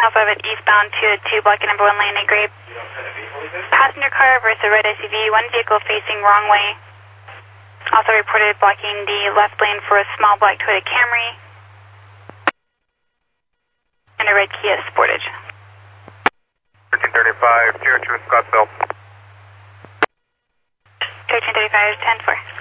Alpha eastbound to 2 blocking number 1 lane, grade. Passenger car versus a red SUV, one vehicle facing wrong way. Also reported blocking the left lane for a small black Toyota Camry and a red Kia Sportage. 1335, 02 Scottsdale. 1335, 10-4.